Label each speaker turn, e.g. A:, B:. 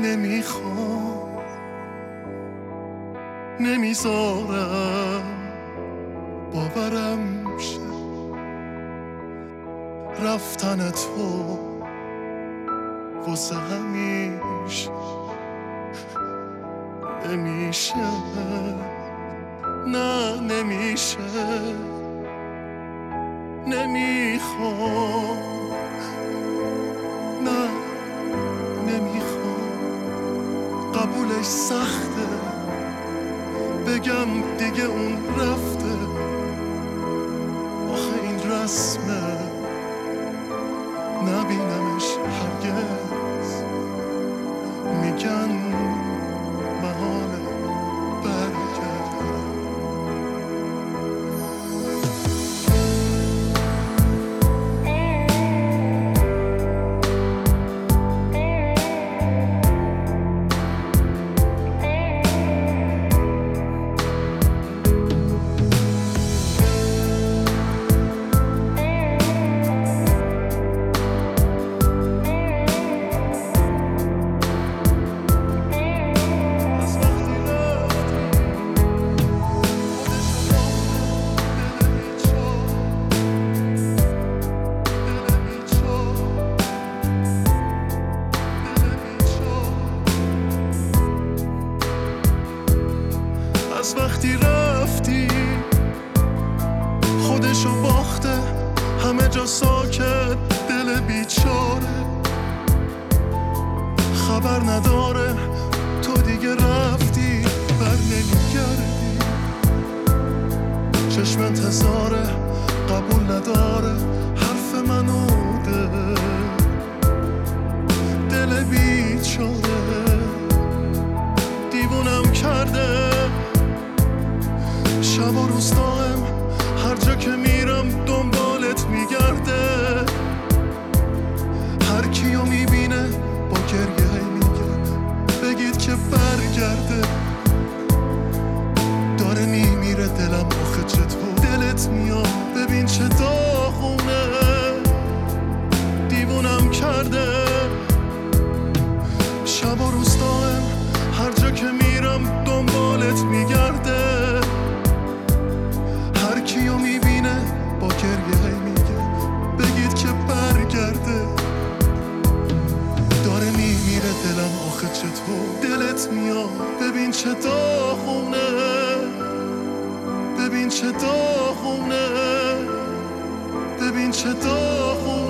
A: نمیخوام، نمیذارم باورم شه رفتن تو واسه همیشه نمیشه، نه نمیشه، نمیخوام، نه نمیخوام، قبولش سخته بگم دیگه اون رفته، آخه این رسمه نبینمش هرگز، میگن محاله برگرد. از وقتی رفتی خودشو باخته، همه جا ساکت، دل بیچاره خبر نداره تو دیگه رفتی، بر نمیگردی، چشم انتظاره قبول نداره حرف منو ده، دل بیچاره دیوونم کرده، شب و روز دائم هر جا که میرم دنبالت میگرده، هر کیو میبینه با گریه میگه بگید که برگرده، داره میمیره دلم آخه چطور دلت میاد ببین چه داغونه، دیوونم کرده، شب و روز دائم هر جا که میرم دنبالت میگرده، هر کیو میبینه با گریه میگه بگید که برگرده، داره میمیره دلم آخه چطور دلت میاد ببین چه داغونه، ببین چه داغونه، ببین چه داغونه.